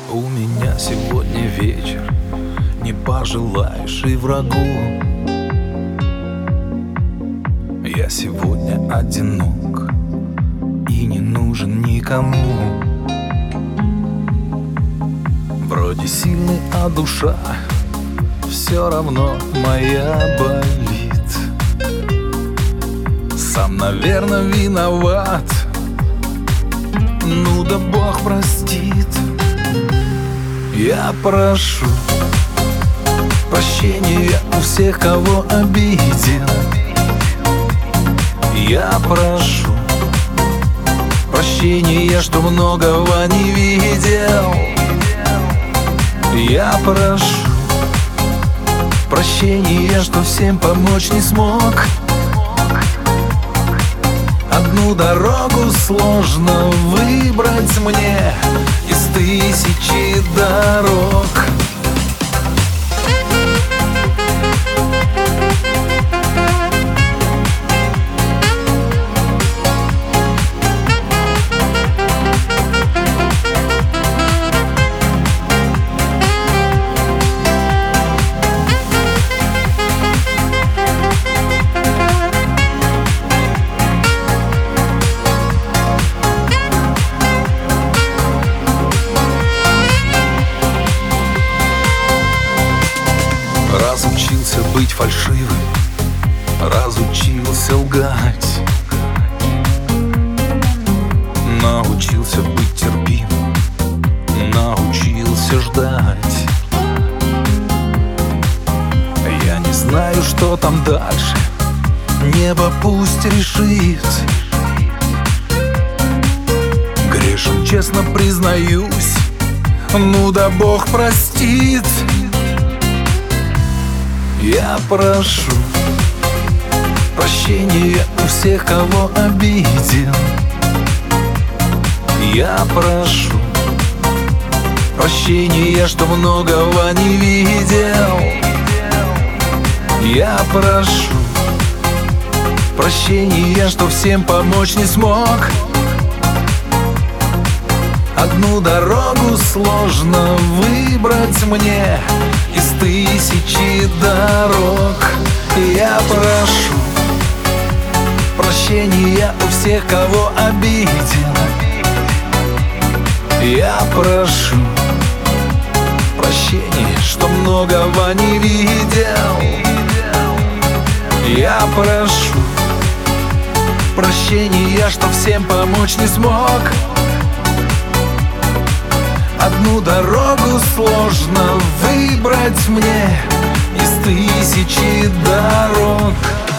У меня сегодня вечер, не пожелаешь и врагу. Я сегодня одинок и не нужен никому. Вроде сильный, а душа все равно моя болит. Сам, наверное, виноват, ну да Бог простит. Я прошу прощения у всех, кого обидел. Я прошу прощения, что многого не видел. Я прошу прощения, что всем помочь не смог. Одну дорогу сложно выбрать мне из тысячи дорог. Разучился быть фальшивым, разучился лгать, научился быть терпимым, научился ждать. Я не знаю, что там дальше, небо пусть решит. Грешен, честно признаюсь, ну да Бог простит. Я прошу прощения у всех, кого обидел. Я прошу прощения, что многого не видел. Я прошу прощения, что всем помочь не смог. Одну дорогу сложно выбрать мне из тысячи дорог. Я прошу прощения у всех, кого обидел. Я прошу прощения, что многого не видел. Я прошу прощения, что всем помочь не смог. Одну дорогу сложно выбрать мне из тысячи дорог.